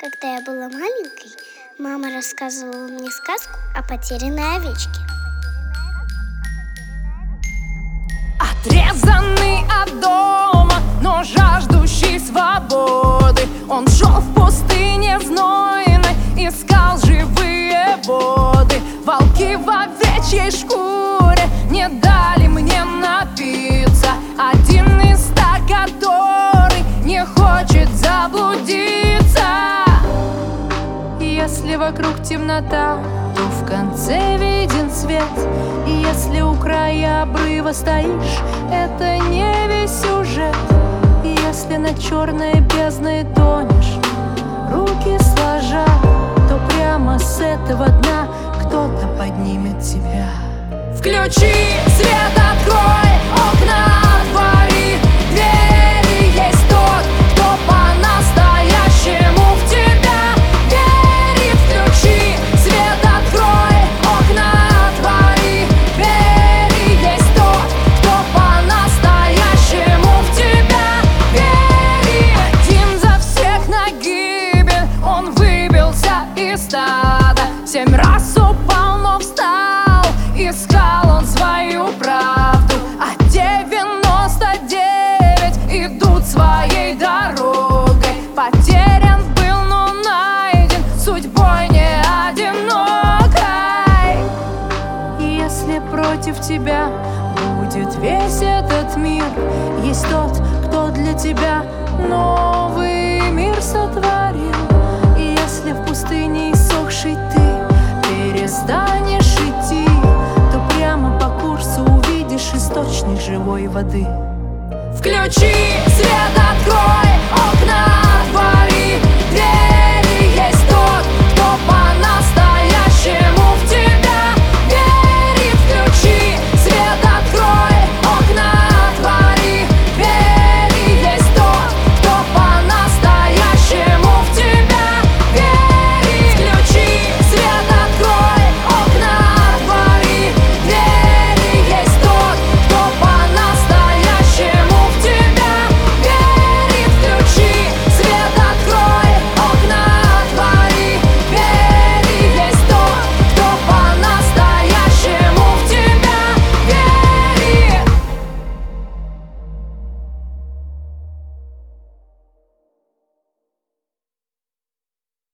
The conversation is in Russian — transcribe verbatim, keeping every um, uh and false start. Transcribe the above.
Когда я была маленькой, мама рассказывала мне сказку о потерянной овечке. Отрезанный от дома, но жаждущий свободы, он шел в пустыне знойной, искал живые воды. Волки в овечьей шкуре не дали мне напиться, один из ста, который не хочет заблудиться. Если вокруг темнота, то в конце виден свет. И если у края обрыва стоишь, это не весь сюжет. И если над черной бездной тонешь, руки сложа, то прямо с этого дна кто-то поднимет тебя. Включи свет, открой окна, отвори двери. Есть тот, кто по-настоящему в тебя верит. Включи свет, открой окна, отвори двери. Есть тот, кто по-настоящему в тебя верит. Один за всех на гибель, он выбился из стада. Семь раз упал, но встал, искал он свою правду, а девяносто девять идут своей дорогой. Потерян был, но найден, судьбой не одинокой. И если против тебя будет весь этот мир, есть тот, кто для тебя новый мир сотворил. И если в пустыне иссохший ты перестанешь идти, то прямо по курсу увидишь источник живой воды. Включи свет, открой